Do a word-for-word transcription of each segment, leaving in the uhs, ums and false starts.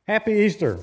Happy Easter.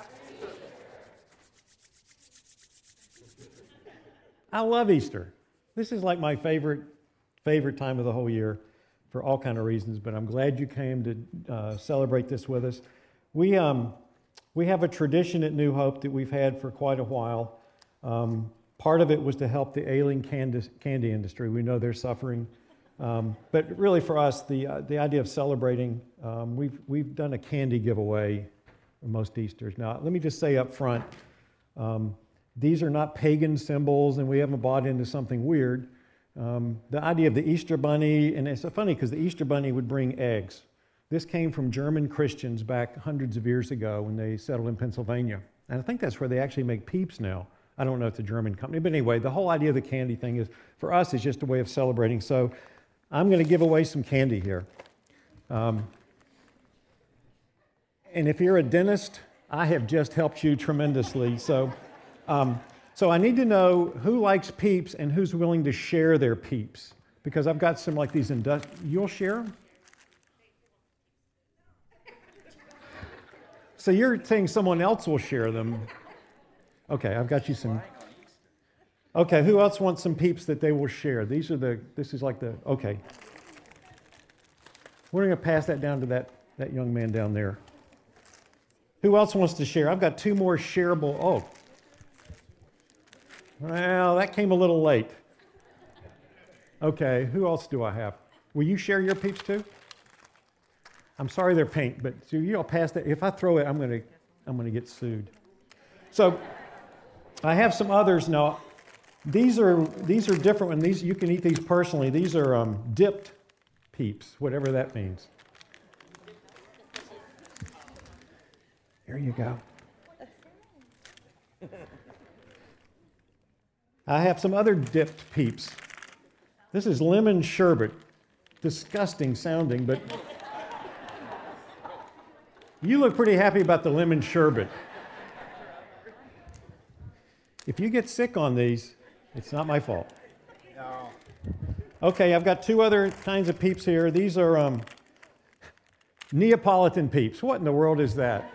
I love Easter. This is like my favorite favorite time of the whole year for all kind of reasons, but I'm glad you came to uh, celebrate this with us. We, um, we have a tradition at New Hope that we've had for quite a while. Um, part of it was to help the ailing candy, candy industry. We know they're suffering. Um, but really for us, the, uh, the idea of celebrating, um, we've, we've done a candy giveaway most Easters. Now, let me just say up front, um, these are not pagan symbols, and we haven't bought into something weird. Um, the idea of the Easter Bunny, and it's funny because the Easter Bunny would bring eggs. This came from German Christians back hundreds of years ago when they settled in Pennsylvania. And I think that's where they actually make Peeps now. I don't know if it's a German company, but anyway, the whole idea of the candy thing is, for us, is just a way of celebrating. So I'm going to give away some candy here. Um, and if you're a dentist, I have just helped you tremendously. So. Um, so I need to know who likes Peeps and who's willing to share their Peeps, because I've got some like these. Indu- You'll share them? So you're saying someone else will share them. Okay, I've got you some. Okay, who else wants some Peeps that they will share? These are the, this is like the, okay. We're going to pass that down to that, that young man down there. Who else wants to share? I've got two more shareable, oh. Well, that came a little late. Okay, who else do I have? Will you share your Peeps too? I'm sorry they're pink, but so you'll pass that. If I throw it, I'm going to I'm going to get sued. So I have some others now. These are these are different ones. These you can eat these personally. These are um, dipped Peeps, whatever that means. There you go. I have some other dipped Peeps. This is lemon sherbet. Disgusting sounding, but you look pretty happy about the lemon sherbet. If you get sick on these, it's not my fault. No. Okay, I've got two other kinds of Peeps here. These are um, Neapolitan Peeps. What in the world is that?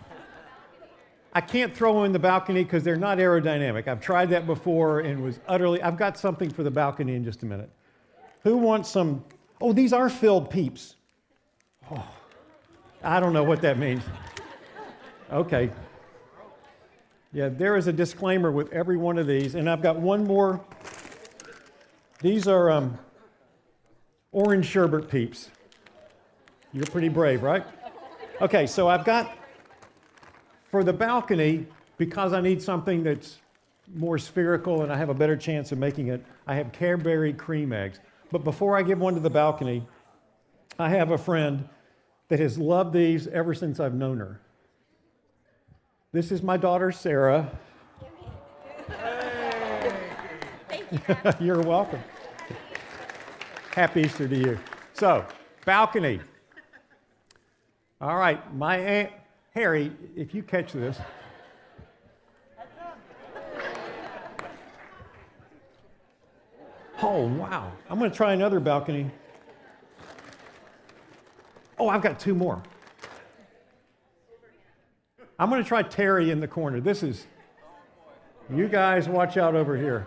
I can't throw them in the balcony because they're not aerodynamic. I've tried that before and was utterly, I've got something for the balcony in just a minute. Who wants some, oh, these are filled Peeps. Oh, I don't know what that means. Okay. Yeah, there is a disclaimer with every one of these, and I've got one more. These are um, orange sherbet Peeps. You're pretty brave, right? Okay, so I've got, for the balcony, because I need something that's more spherical and I have a better chance of making it, I have Cadbury cream eggs. But before I give one to the balcony, I have a friend that has loved these ever since I've known her. This is my daughter, Sarah. Hey. Thank you. You're welcome. Happy Easter to you. So, balcony. All right, my aunt, Harry, if you catch this. Oh, wow. I'm going to try another balcony. Oh, I've got two more. I'm going to try Terry in the corner. This is, you guys watch out over here.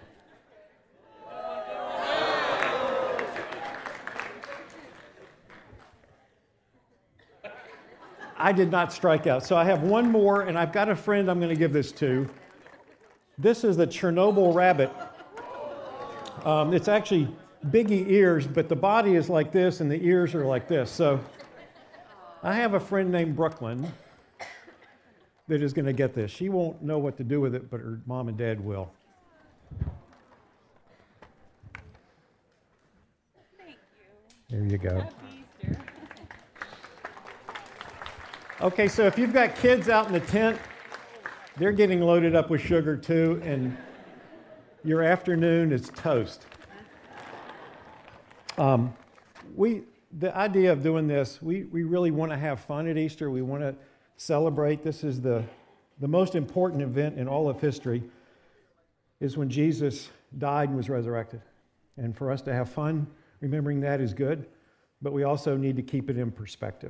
I did not strike out. So I have one more, and I've got a friend I'm going to give this to. This is the Chernobyl rabbit. Um, it's actually biggie ears, but the body is like this, and the ears are like this. So I have a friend named Brooklyn that is going to get this. She won't know what to do with it, but her mom and dad will. Thank you. There you go. Happy Easter. Okay, so if you've got kids out in the tent, they're getting loaded up with sugar too, and your afternoon is toast. Um, we, the idea of doing this, we, we really want to have fun at Easter. We want to celebrate. This is the, the most important event in all of history, is when Jesus died and was resurrected. And for us to have fun, remembering that is good, but we also need to keep it in perspective.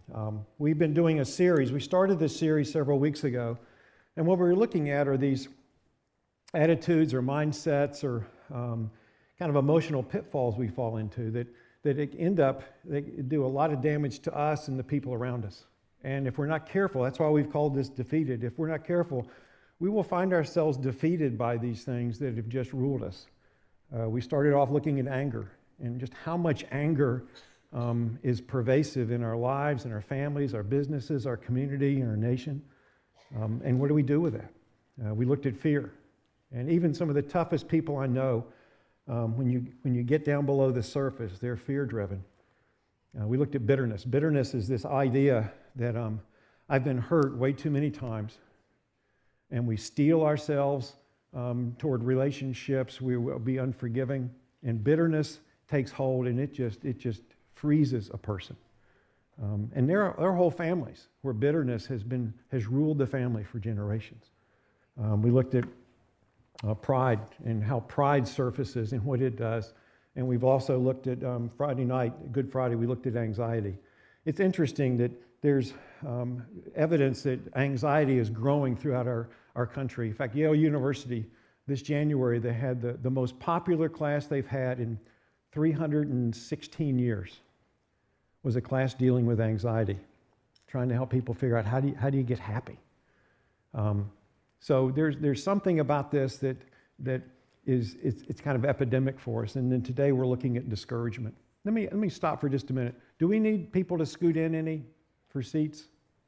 Um, we've been doing a series. We started this series several weeks ago, and what we were looking at are these attitudes or mindsets or um, kind of emotional pitfalls we fall into that, that end up, they do a lot of damage to us and the people around us. And if we're not careful, that's why we've called this defeated. If we're not careful, we will find ourselves defeated by these things that have just ruled us. Uh, we started off looking at anger and just how much anger um, is pervasive in our lives, in our families, our businesses, our community, our nation. Um, and what do we do with that? Uh, we looked at fear. And even some of the toughest people I know, um, when you when you get down below the surface, they're fear-driven. Uh, we looked at bitterness. Bitterness is this idea that um, I've been hurt way too many times, and we steel ourselves um, toward relationships. We will be unforgiving, and bitterness takes hold, and it just it just freezes a person. Um, and there are, there are whole families where bitterness has been has ruled the family for generations. Um, we looked at uh, pride and how pride surfaces and what it does. And we've also looked at um, Friday night, Good Friday, we looked at anxiety. It's interesting that there's um, evidence that anxiety is growing throughout our, our country. In fact, Yale University, this January, they had the, the most popular class they've had in three hundred sixteen years. Was a class dealing with anxiety, trying to help people figure out how do you, how do you get happy. Um, so there's there's something about this that that is it's, it's kind of epidemic for us. And then today we're looking at discouragement. Let me let me stop for just a minute. Do we need people to scoot in any for seats?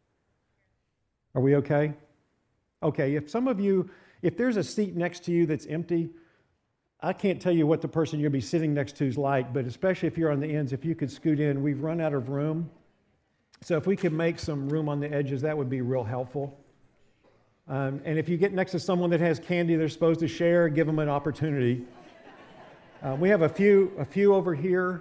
Are we okay? Okay. If some of you, if there's a seat next to you that's empty, I can't tell you what the person you're going to be sitting next to is like, but especially if you're on the ends, if you could scoot in, we've run out of room. So if we could make some room on the edges, that would be real helpful. Um, and if you get next to someone that has candy they're supposed to share, give them an opportunity. Uh, we have a few, a few over here.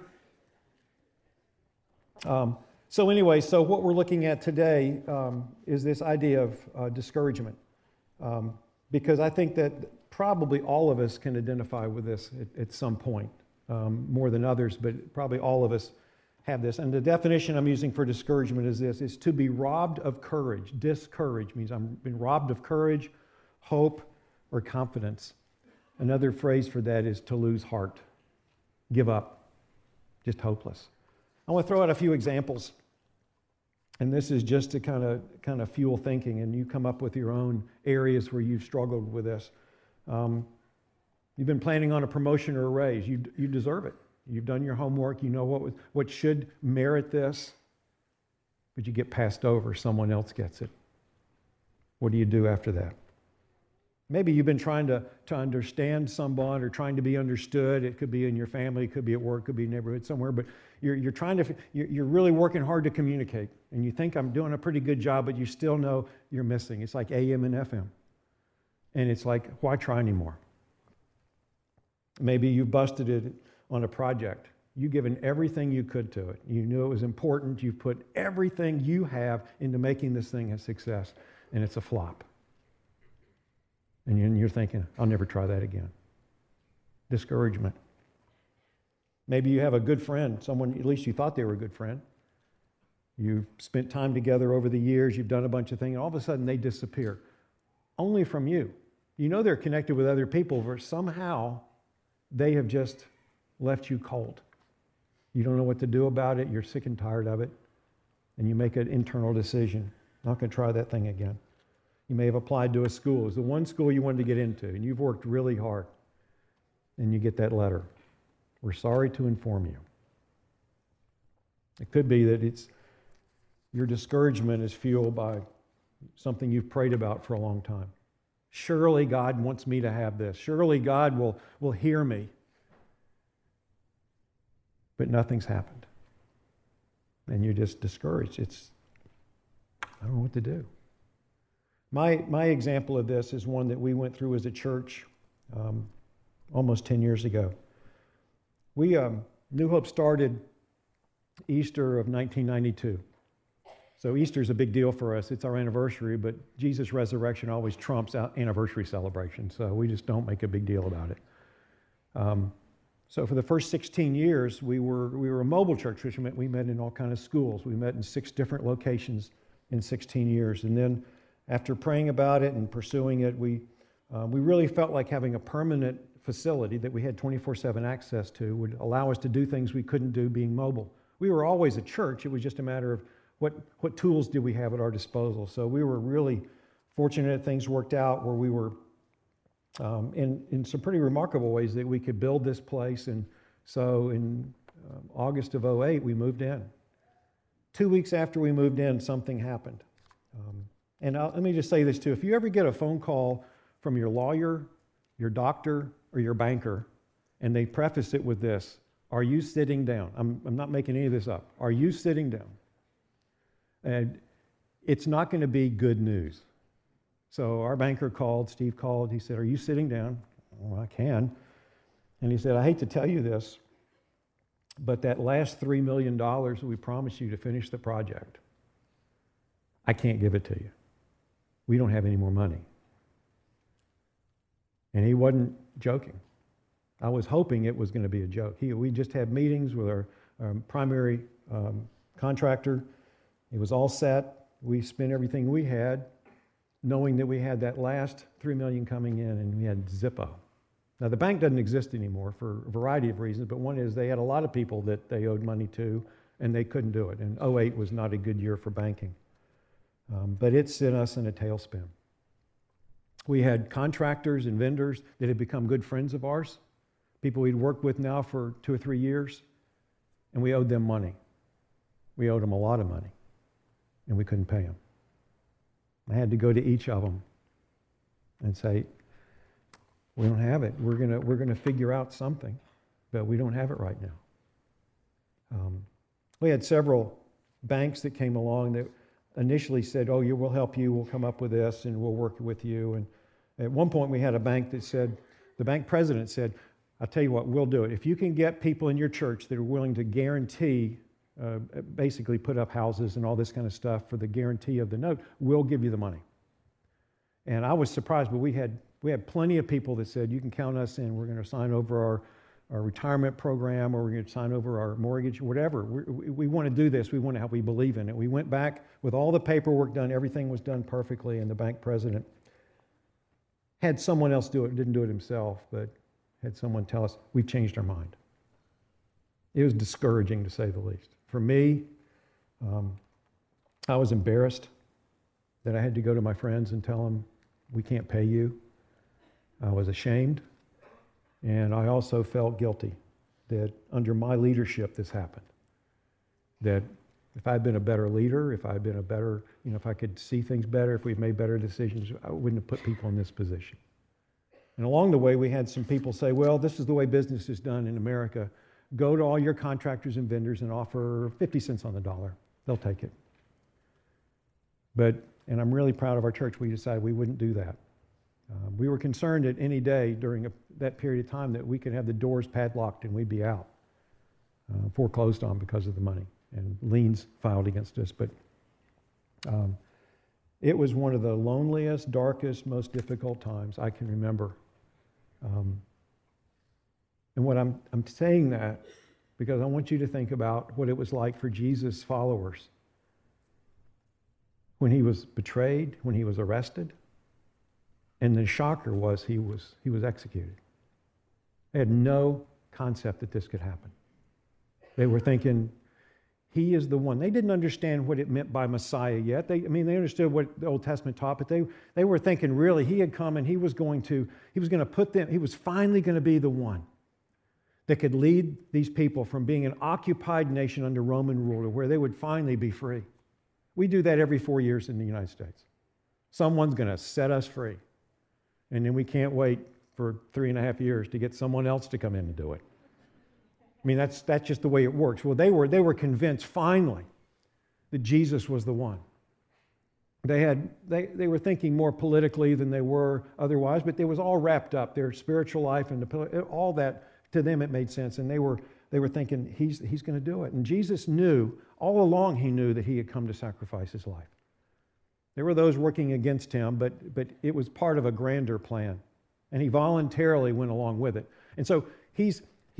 Um, so anyway, so what we're looking at today um, is this idea of uh, discouragement. Um, because I think that probably all of us can identify with this at, at some point, um, more than others, but probably all of us have this. And the definition I'm using for discouragement is this, is to be robbed of courage. Discourage means I'm been robbed of courage, hope, or confidence. Another phrase for that is to lose heart, give up, just hopeless. I want to throw out a few examples. And this is just to kind of kind of fuel thinking, and you come up with your own areas where you've struggled with this. Um, you've been planning on a promotion or a raise. You, you deserve it. You've done your homework. You know what, was, what should merit this, but you get passed over. Someone else gets it. What do you do after that? Maybe you've been trying to, to understand someone or trying to be understood. It could be in your family, it could be at work, it could be a neighborhood somewhere, but you're, you're trying to, you're, you're really working hard to communicate, and you think I'm doing a pretty good job, but you still know you're missing. It's like A M and F M. And it's like, why try anymore? Maybe you busted it on a project. You've given everything you could to it. You knew it was important. You've put everything you have into making this thing a success, and it's a flop. And you're thinking, I'll never try that again. Discouragement. Maybe you have a good friend, someone, at least you thought they were a good friend. You've spent time together over the years, you've done a bunch of things, and all of a sudden they disappear. Only from you. You know they're connected with other people, but somehow they have just left you cold. You don't know what to do about it, you're sick and tired of it, and you make an internal decision. Not going to try that thing again. You may have applied to a school. It's the one school you wanted to get into, and you've worked really hard. And you get that letter. We're sorry to inform you. It could be that it's your discouragement is fueled by something you've prayed about for a long time. Surely God wants me to have this. Surely God will, will hear me. But nothing's happened. And you're just discouraged. It's, I don't know what to do. My, my example of this is one that we went through as a church um, almost ten years ago. We, um, New Hope started Easter of nineteen ninety-two. So Easter is a big deal for us. It's our anniversary, but Jesus' resurrection always trumps our anniversary celebration, so we just don't make a big deal about it. Um, So for the first sixteen years, we were, we were a mobile church, which meant we met in all kinds of schools. We met in six different locations in sixteen years. And then after praying about it and pursuing it, we, uh, we really felt like having a permanent facility that we had twenty-four seven access to would allow us to do things we couldn't do being mobile. We were always a church. It was just a matter of what, what tools did we have at our disposal. So we were really fortunate things worked out where we were um, in, in some pretty remarkable ways that we could build this place. And so in um, August of oh eight, we moved in. Two weeks after we moved in, something happened. Um, and I'll, let me just say this too. If you ever get a phone call from your lawyer, your doctor, or your banker, and they preface it with this, are you sitting down? I'm, I'm not making any of this up. Are you sitting down? And it's not going to be good news. So our banker called, Steve called, he said, are you sitting down? Well, I can. And he said, I hate to tell you this, but that last three million dollars that we promised you to finish the project, I can't give it to you. We don't have any more money. And he wasn't joking. I was hoping it was going to be a joke. He, we just had meetings with our, our primary um, contractor. It was all set. We spent everything we had, knowing that we had that last three million dollars coming in, and we had Zippo. Now, the bank doesn't exist anymore for a variety of reasons, but one is they had a lot of people that they owed money to, and they couldn't do it. And oh eight was not a good year for banking. Um, but it sent us in a tailspin. We had contractors and vendors that had become good friends of ours, people we'd worked with now for two or three years, and we owed them money. We owed them a lot of money, and we couldn't pay them. I had to go to each of them and say, we don't have it. We're gonna, we're gonna figure out something, but we don't have it right now. Um, we had several banks that came along that initially said, oh, you, we'll help you, we'll come up with this, and we'll work with you. And at one point we had a bank that said, the bank president said, I'll tell you what, we'll do it. If you can get people in your church that are willing to guarantee, uh, basically put up houses and all this kind of stuff for the guarantee of the note, we'll give you the money. And I was surprised, but we had we had plenty of people that said, you can count us in, we're going to sign over our, our retirement program, or we're going to sign over our mortgage, whatever. We're, we we want to do this, we want to help, we believe in it. We went back with all the paperwork done, everything was done perfectly, and the bank president had someone else do it, didn't do it himself, but had someone tell us, we've changed our mind. It was discouraging, to say the least. For me, um, I was embarrassed that I had to go to my friends and tell them, we can't pay you. I was ashamed, and I also felt guilty that under my leadership this happened. That if I'd been a better leader, if I'd been a better, you know, if I could see things better, if we'd made better decisions, I wouldn't have put people in this position. And along the way, we had some people say, well, this is the way business is done in America. Go to all your contractors and vendors and offer fifty cents on the dollar. They'll take it. But, and I'm really proud of our church, we decided we wouldn't do that. Uh, we were concerned that any day during a, that period of time that we could have the doors padlocked and we'd be out, uh, foreclosed on because of the money, and liens filed against us. But um, it was one of the loneliest, darkest, most difficult times I can remember. Um, and what I'm, I'm saying that because I want you to think about what it was like for Jesus' followers when he was betrayed, when he was arrested. And the shocker was he was he was executed. They had no concept that this could happen. They were thinking, he is the one. They didn't understand what it meant by Messiah yet. They, I mean, they understood what the Old Testament taught, but they, they were thinking really he had come and he was going to, he was going to put them, he was finally going to be the one that could lead these people from being an occupied nation under Roman rule to where they would finally be free. We do that every four years in the United States. Someone's going to set us free. And then we can't wait for three and a half years to get someone else to come in and do it. I mean, that's, that's just the way it works. Well, they were, they were convinced finally that Jesus was the one. They, had, they, they were thinking more politically than they were otherwise, but it was all wrapped up. Their spiritual life and the, all that, to them it made sense. And they were, they were thinking, he's, he's going to do it. And Jesus knew, all along he knew that he had come to sacrifice his life. There were those working against him, but, but it was part of a grander plan. And he voluntarily went along with it. And so he's, he's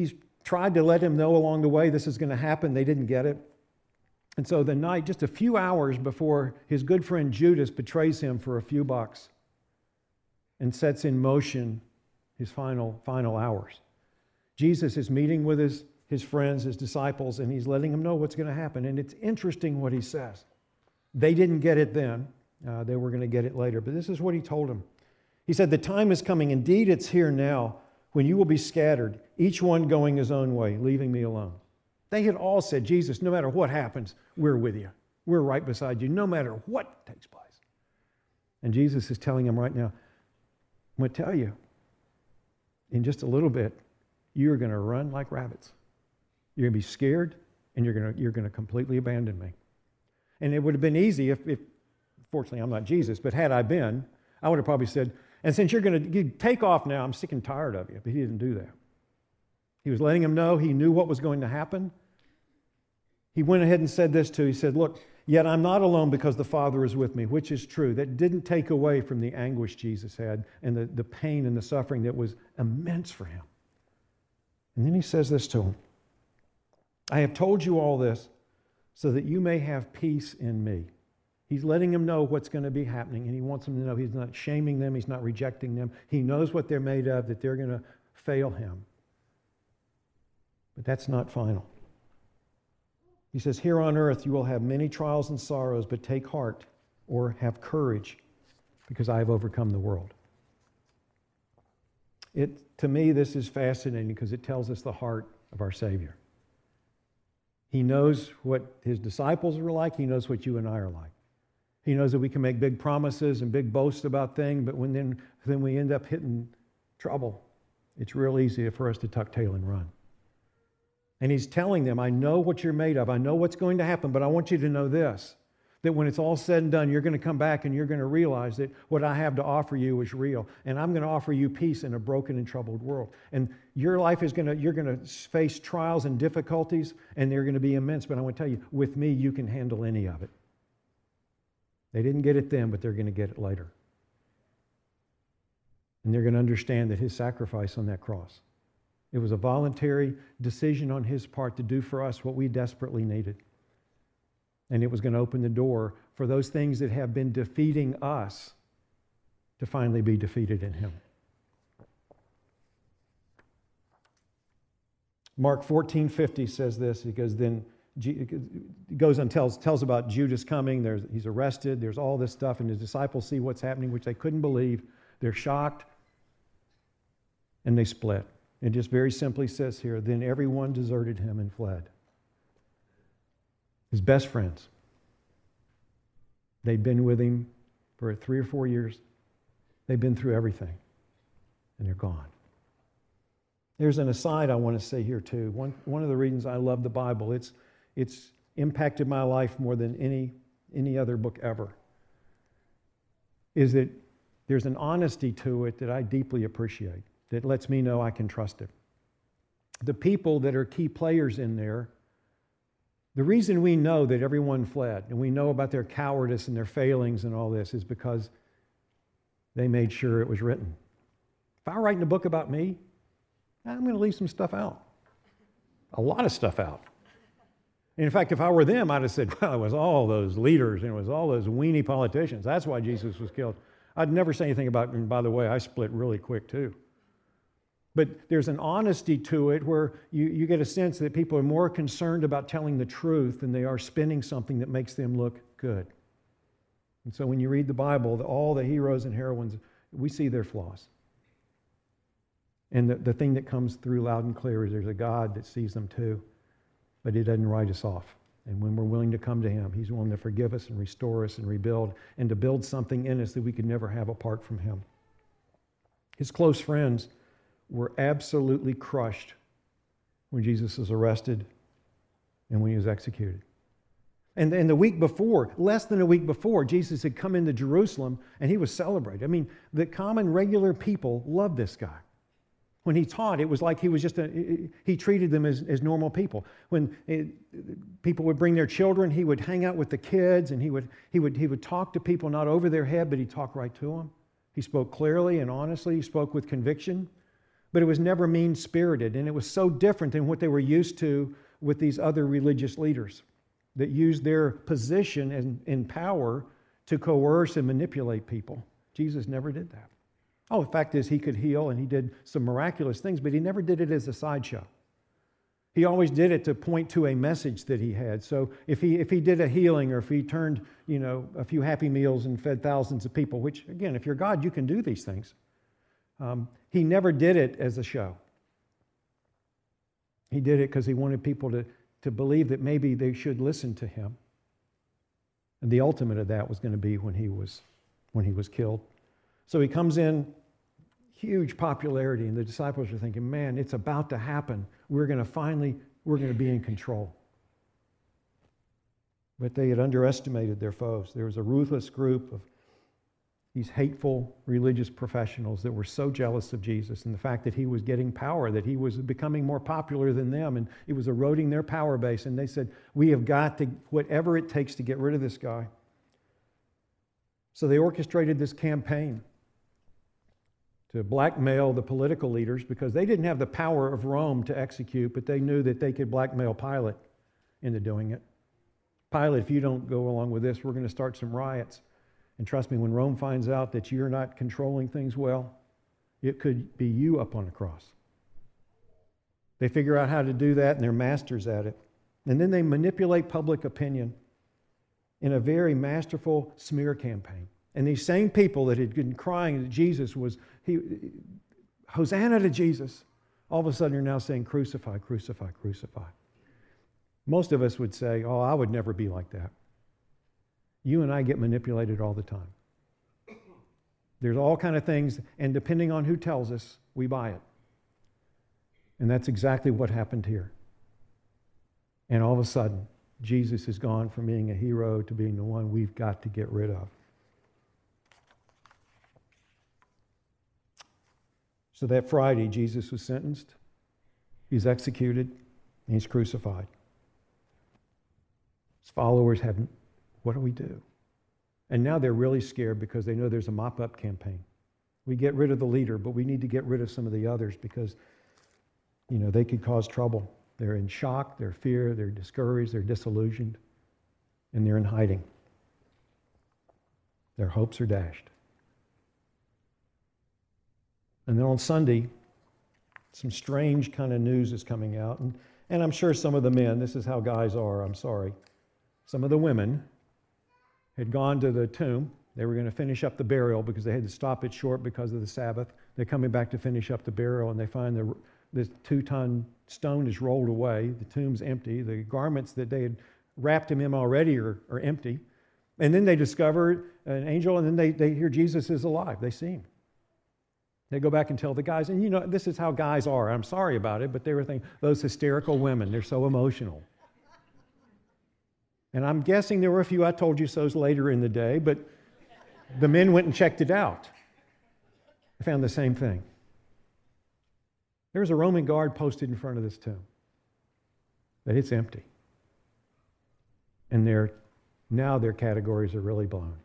tried to let him know along the way this is going to happen. They didn't get it. And so the night, just a few hours before his good friend Judas betrays him for a few bucks and sets in motion his final, final hours, Jesus is meeting with his, his friends, his disciples, and he's letting them know what's going to happen. And it's interesting what he says. They didn't get it then. Uh, they were going to get it later. But this is what he told them. He said, "The time is coming. Indeed, it's here now when you will be scattered, each one going his own way, leaving me alone." They had all said, "Jesus, no matter what happens, we're with you. We're right beside you, no matter what takes place." And Jesus is telling them right now, I'm going to tell you, in just a little bit, you're going to run like rabbits. You're going to be scared, and you're going to, you're going to completely abandon me. And it would have been easy if, if, fortunately, I'm not Jesus, but had I been, I would have probably said, "And since you're going to take off now, I'm sick and tired of you." But he didn't do that. He was letting them know he knew what was going to happen. He went ahead and said this too. He said, "Look, yet I'm not alone because the Father is with me," which is true. That didn't take away from the anguish Jesus had and the, the pain and the suffering that was immense for him. And then he says this to him, "I have told you all this so that you may have peace in me." He's letting them know what's going to be happening, and he wants them to know he's not shaming them, he's not rejecting them. He knows what they're made of, that they're going to fail him. But that's not final. He says, "Here on earth you will have many trials and sorrows, but take heart," or have courage, "because I have overcome the world." It, to me, this is fascinating because it tells us the heart of our Savior. He knows what his disciples were like. He knows what you and I are like. He knows that we can make big promises and big boasts about things, but when then, then we end up hitting trouble, it's real easy for us to tuck tail and run. And he's telling them, "I know what you're made of. I know what's going to happen, but I want you to know this, that when it's all said and done, you're going to come back and you're going to realize that what I have to offer you is real. And I'm going to offer you peace in a broken and troubled world. And your life is going to, you're going to face trials and difficulties, and they're going to be immense. But I want to tell you, with me, you can handle any of it." They didn't get it then, but they're going to get it later. And they're going to understand that his sacrifice on that cross, it was a voluntary decision on his part to do for us what we desperately needed. And it was going to open the door for those things that have been defeating us to finally be defeated in him. Mark fourteen fifty says this. He goes, then he goes and tells, tells about Judas coming. There's, he's arrested. There's all this stuff, and his disciples see what's happening, which they couldn't believe. They're shocked, and they split. It just very simply says here, then everyone deserted him and fled. His best friends. They'd been with him for three or four years. They've been through everything, and they're gone. There's an aside I want to say here too. One, one of the reasons I love the Bible, it's, it's impacted my life more than any, any other book ever, is that there's an honesty to it that I deeply appreciate, that lets me know I can trust it. The people that are key players in there, the reason we know that everyone fled, and we know about their cowardice and their failings and all this, is because they made sure it was written. If I were writing a book about me, I'm going to leave some stuff out. A lot of stuff out. And in fact, if I were them, I'd have said, well, it was all those leaders and it was all those weenie politicians. That's why Jesus was killed. I'd never say anything about, and by the way, I split really quick too. But there's an honesty to it where you, you get a sense that people are more concerned about telling the truth than they are spinning something that makes them look good. And so when you read the Bible, all the heroes and heroines, we see their flaws. And the, the thing that comes through loud and clear is there's a God that sees them too, but he doesn't write us off. And when we're willing to come to him, he's willing to forgive us and restore us and rebuild and to build something in us that we could never have apart from him. His close friends were absolutely crushed when Jesus was arrested and when he was executed. And, and the week before, less than a week before, Jesus had come into Jerusalem and he was celebrated. I mean, the common, regular people loved this guy. When he taught, it was like he was just a, he treated them as, as normal people. When it, people would bring their children, he would hang out with the kids and he would, he would, he would talk to people not over their head, but he'd talk right to them. He spoke clearly and honestly. He spoke with conviction. but it was never mean-spirited, and it was so different than what they were used to with these other religious leaders that used their position in, in power to coerce and manipulate people. Jesus never did that. Oh, the fact is he could heal and he did some miraculous things, but he never did it as a sideshow. He always did it to point to a message that he had. So if he if he did a healing, or if he turned, you know, a few happy meals and fed thousands of people, which again, if you're God, you can do these things. Um, he never did it as a show. He did it because he wanted people to, to believe that maybe they should listen to him. And the ultimate of that was going to be when he was when he was killed. So he comes in, huge popularity, and the disciples are thinking, man, it's about to happen. We're going to finally, we're going to be in control. But they had underestimated their foes. There was a ruthless group of these hateful religious professionals that were so jealous of Jesus and the fact that he was getting power, that he was becoming more popular than them, and it was eroding their power base. And they said, we have got to, whatever it takes to get rid of this guy. So they orchestrated this campaign to blackmail the political leaders, because they didn't have the power of Rome to execute, but they knew that they could blackmail Pilate into doing it. Pilate, if you don't go along with this, we're going to start some riots. And trust me, when Rome finds out that you're not controlling things well, it could be you up on the cross. They figure out how to do that, and they're masters at it. And then they manipulate public opinion in a very masterful smear campaign. And these same people that had been crying that Jesus was, he, Hosanna to Jesus, all of a sudden are now saying, crucify, crucify, crucify. Most of us would say, oh, I would never be like that. You and I get manipulated all the time. There's all kind of things, and depending on who tells us, we buy it. And that's exactly what happened here. And all of a sudden, Jesus has gone from being a hero to being the one we've got to get rid of. So that Friday, Jesus was sentenced, he's executed, and he's crucified. His followers haven't, what do we do? And now they're really scared because they know there's a mop-up campaign. We get rid of the leader, but we need to get rid of some of the others because, you know, they could cause trouble. They're in shock, they're fear, they're discouraged, they're disillusioned, and they're in hiding. Their hopes are dashed. And then on Sunday, some strange kind of news is coming out. And, and I'm sure some of the men, this is how guys are, I'm sorry. Some of the women had gone to the tomb. They were going to finish up the burial because they had to stop it short because of the Sabbath. They're coming back to finish up the burial, and they find the, the two-ton stone is rolled away. The tomb's empty. The garments that they had wrapped him in already are, are empty. And then they discover an angel, and then they, they hear Jesus is alive. They see him. They go back and tell the guys, and you know, this is how guys are. I'm sorry about it, but they were thinking, those hysterical women, they're so emotional. And I'm guessing there were a few I told you so's later in the day, but the men went and checked it out. They found the same thing. There's a Roman guard posted in front of this tomb, but it's empty. And they're, now their categories are really blown.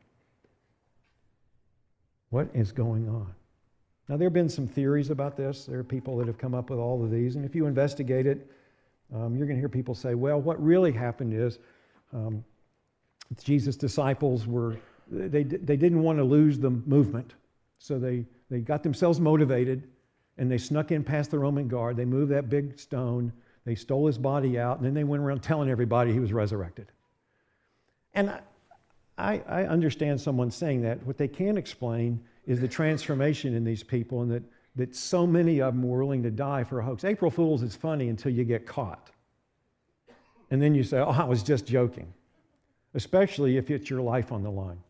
What is going on? Now, there have been some theories about this. There are people that have come up with all of these. And if you investigate it, um, you're going to hear people say, well, what really happened is um, Jesus' disciples were, they, they didn't want to lose the movement. So they, they got themselves motivated, and they snuck in past the Roman guard. They moved that big stone. They stole his body out, and then they went around telling everybody he was resurrected. And I, I, I understand someone saying that. What they can't explain is the transformation in these people, and that, that so many of them were willing to die for a hoax. April Fools is funny until you get caught. And then you say, oh, I was just joking. Especially if it's your life on the line.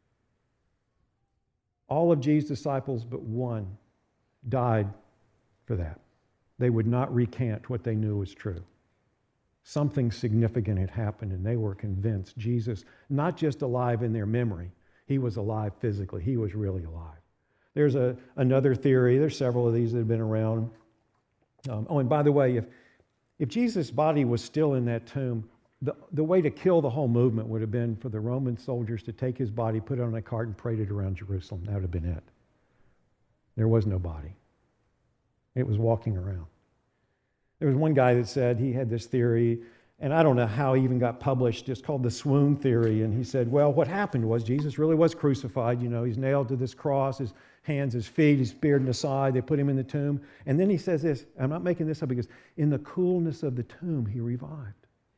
All of Jesus' disciples but one died for that. They would not recant what they knew was true. Something significant had happened, and they were convinced Jesus, not just alive in their memory, he was alive physically. He was really alive. There's a, another theory. There's several of these that have been around. Um, oh, and by the way, if, if Jesus' body was still in that tomb, the, the way to kill the whole movement would have been for the Roman soldiers to take his body, put it on a cart, and parade it around Jerusalem. That would have been it. There was no body. It was walking around. There was one guy that said he had this theory, and I don't know how he even got published. It's called the swoon theory. And he said, well, what happened was Jesus really was crucified. You know, he's nailed to this cross, his hands, his feet, his speared in the side. They put him in the tomb. And then he says this, I'm not making this up, because in the coolness of the tomb, he revived.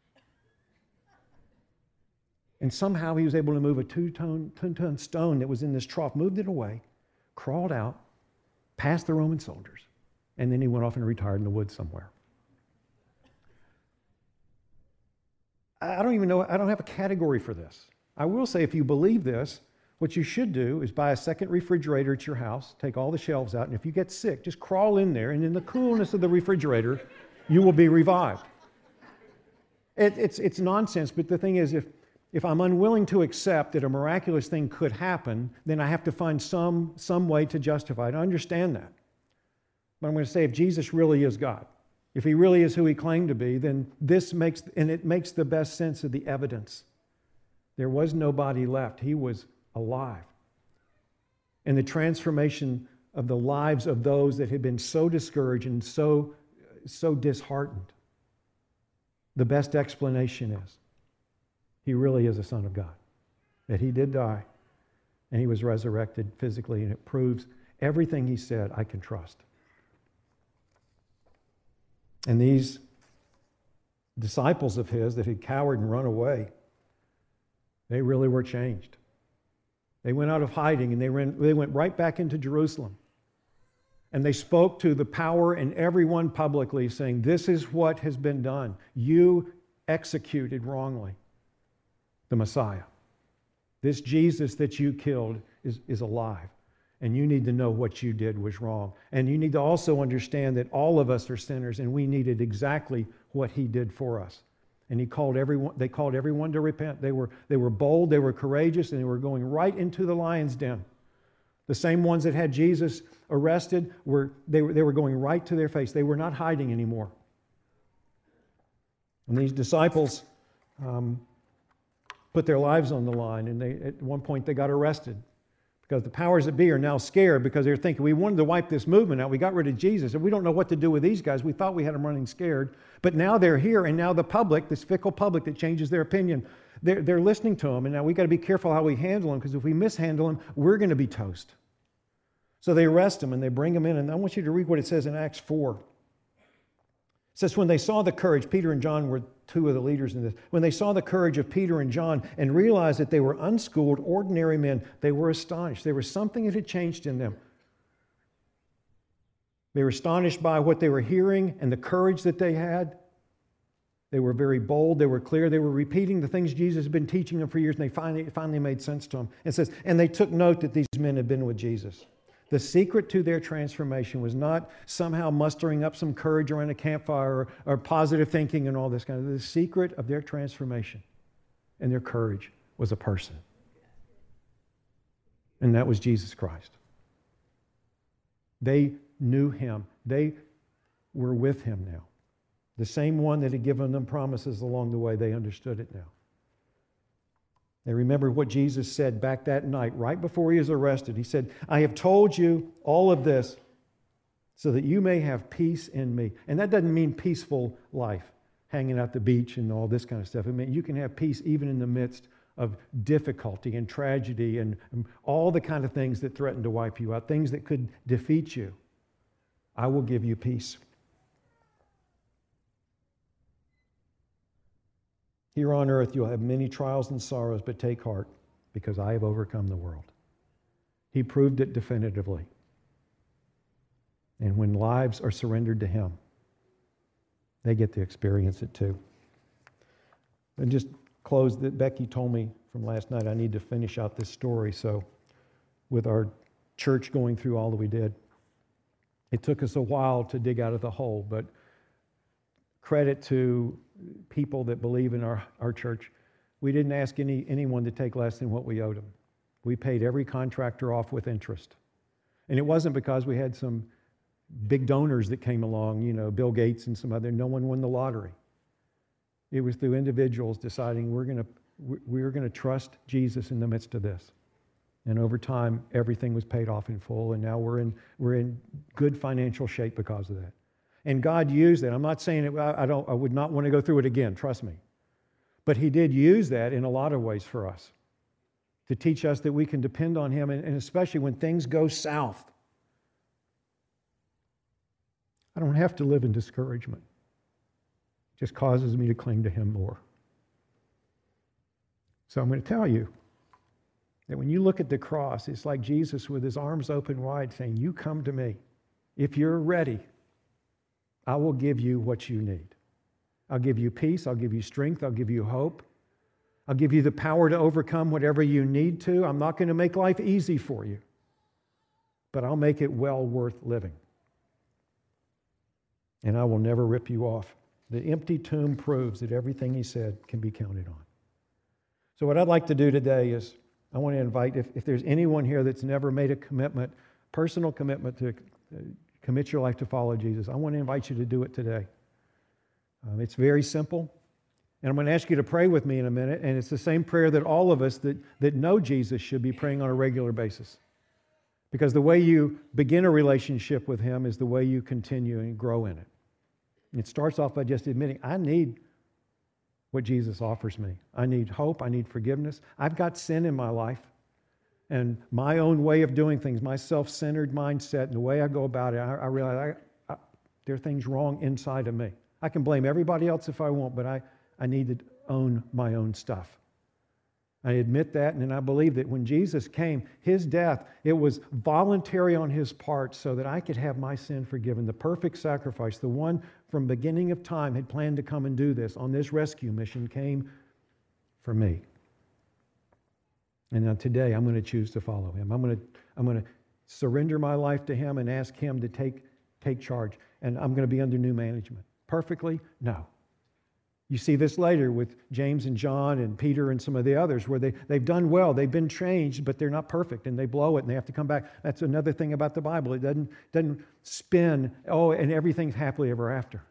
And somehow he was able to move a two-ton, two-ton stone that was in this trough, moved it away, crawled out, past the Roman soldiers, and then he went off and retired in the woods somewhere. I don't even know, I don't have a category for this. I will say, if you believe this, what you should do is buy a second refrigerator at your house, take all the shelves out, and if you get sick, just crawl in there, and in the coolness of the refrigerator, you will be revived. It, it's, it's nonsense, but the thing is, if, if I'm unwilling to accept that a miraculous thing could happen, then I have to find some, some way to justify it. I understand that. But I'm going to say, if Jesus really is God, if he really is who he claimed to be, then this makes, and it makes the best sense of the evidence. There was nobody left. He was alive. And the transformation of the lives of those that had been so discouraged and so, so disheartened, the best explanation is he really is a Son of God, that he did die and he was resurrected physically, and it proves everything he said I can trust. And these disciples of his that had cowered and run away, they really were changed. They went out of hiding and they went, they went right back into Jerusalem. And they spoke to the power and everyone publicly, saying, this is what has been done. You executed wrongly the Messiah. This Jesus that you killed is, is alive. And you need to know what you did was wrong. And you need to also understand that all of us are sinners, and we needed exactly what he did for us. And he called everyone, they called everyone to repent. They were, they were bold, they were courageous, and they were going right into the lion's den. The same ones that had Jesus arrested, were, they, were, they were going right to their face. They were not hiding anymore. And these disciples um, put their lives on the line, and they, at one point they got arrested. Because the powers that be are now scared, because they're thinking, we wanted to wipe this movement out. We got rid of Jesus, and we don't know what to do with these guys. We thought we had them running scared. But now they're here, and now the public, this fickle public that changes their opinion, they're, they're listening to them. And now we got to be careful how we handle them, because if we mishandle them, we're going to be toast. So they arrest them, and they bring them in. And I want you to read what it says in Acts four. It says, when they saw the courage, Peter and John were two of the leaders in this. When they saw the courage of Peter and John and realized that they were unschooled, ordinary men, they were astonished. There was something that had changed in them. They were astonished by what they were hearing and the courage that they had. They were very bold. They were clear. They were repeating the things Jesus had been teaching them for years, and they finally, it finally made sense to them. It says, and they took note that these men had been with Jesus. The secret to their transformation was not somehow mustering up some courage around a campfire, or, or positive thinking and all this kind of. The secret of their transformation and their courage was a person. And that was Jesus Christ. They knew him. They were with him now. The same one that had given them promises along the way, they understood it now. They remembered what Jesus said back that night, right before he was arrested. He said, I have told you all of this so that you may have peace in me. And that doesn't mean peaceful life, hanging out the beach and all this kind of stuff. I mean, you can have peace even in the midst of difficulty and tragedy and all the kind of things that threaten to wipe you out, things that could defeat you. I will give you peace. Here on earth you'll have many trials and sorrows, but take heart, because I have overcome the world. He proved it definitively. And when lives are surrendered to him, they get to experience it too. And just close, that Becky told me from last night I need to finish out this story. So with our church going through all that we did, it took us a while to dig out of the hole, but credit to people that believe in our, our church. We didn't ask any, anyone to take less than what we owed them. We paid every contractor off with interest. And it wasn't because we had some big donors that came along, you know, Bill Gates and some other, no one won the lottery. It was through individuals deciding we're going to we're going to trust Jesus in the midst of this. And over time, everything was paid off in full, and now we're in, we're in good financial shape because of that. And God used it. I'm not saying it, I, don't, I would not want to go through it again, trust me. But He did use that in a lot of ways for us to teach us that we can depend on Him, and, and especially when things go south. I don't have to live in discouragement. It just causes me to cling to Him more. So I'm going to tell you that when you look at the cross, it's like Jesus with His arms open wide saying, you come to me. If you're ready, I will give you what you need. I'll give you peace. I'll give you strength. I'll give you hope. I'll give you the power to overcome whatever you need to. I'm not going to make life easy for you, but I'll make it well worth living. And I will never rip you off. The empty tomb proves that everything He said can be counted on. So what I'd like to do today is I want to invite, if, if there's anyone here that's never made a commitment, personal commitment to uh, commit your life to follow Jesus, I want to invite you to do it today. Um, it's very simple. And I'm going to ask you to pray with me in a minute. And it's the same prayer that all of us that, that know Jesus should be praying on a regular basis. Because the way you begin a relationship with Him is the way you continue and grow in it. And it starts off by just admitting, I need what Jesus offers me. I need hope. I need forgiveness. I've got sin in my life. And my own way of doing things, my self-centered mindset and the way I go about it, I, I realize I, I, there are things wrong inside of me. I can blame everybody else if I want, but I, I need to own my own stuff. I admit that, and then I believe that when Jesus came, His death, it was voluntary on His part so that I could have my sin forgiven. The perfect sacrifice, the one from beginning of time had planned to come and do this on this rescue mission, came for me. And now today, I'm going to choose to follow Him. I'm going to, I'm going to surrender my life to Him and ask Him to take, take charge. And I'm going to be under new management. Perfectly? No. You see this later with James and John and Peter and some of the others where they, they've done well, they've been changed, but they're not perfect and they blow it and they have to come back. That's another thing about the Bible. It doesn't, doesn't spin, oh, and everything's happily ever after.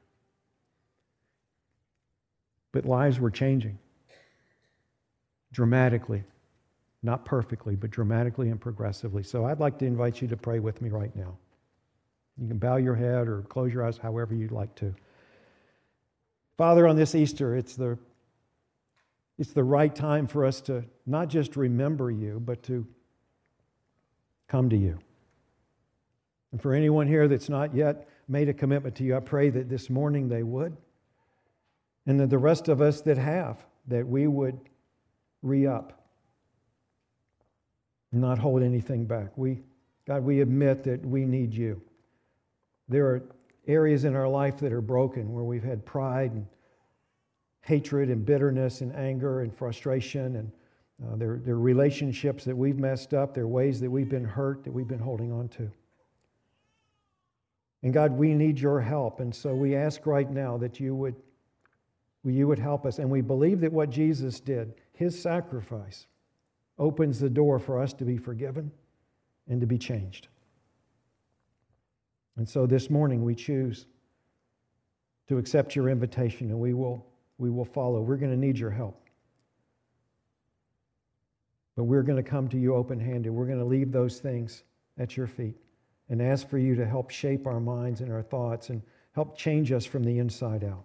But lives were changing dramatically, not perfectly, but dramatically and progressively. So I'd like to invite you to pray with me right now. You can bow your head or close your eyes however you'd like to. Father, on this Easter, it's the, it's the right time for us to not just remember You, but to come to You. And for anyone here that's not yet made a commitment to You, I pray that this morning they would. And that the rest of us that have, that we would re-up. Not hold anything back. We, God, we admit that we need You. There are areas in our life that are broken, where we've had pride and hatred and bitterness and anger and frustration, and uh, there, there are relationships that we've messed up, there are ways that we've been hurt, that we've been holding on to. And God, we need Your help, and so we ask right now that You would, you would help us, and we believe that what Jesus did, His sacrifice, opens the door for us to be forgiven and to be changed. And so this morning we choose to accept Your invitation, and we will, we will follow. We're going to need Your help. But we're going to come to You open-handed. We're going to leave those things at Your feet and ask for You to help shape our minds and our thoughts and help change us from the inside out.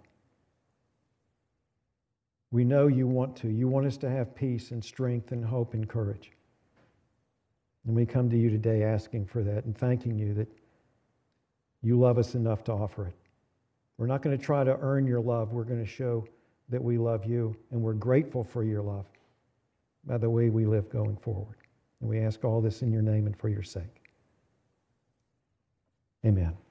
We know You want to. You want us to have peace and strength and hope and courage. And we come to You today asking for that and thanking You that You love us enough to offer it. We're not going to try to earn Your love. We're going to show that we love You, and we're grateful for Your love by the way we live going forward. And we ask all this in Your name and for Your sake. Amen.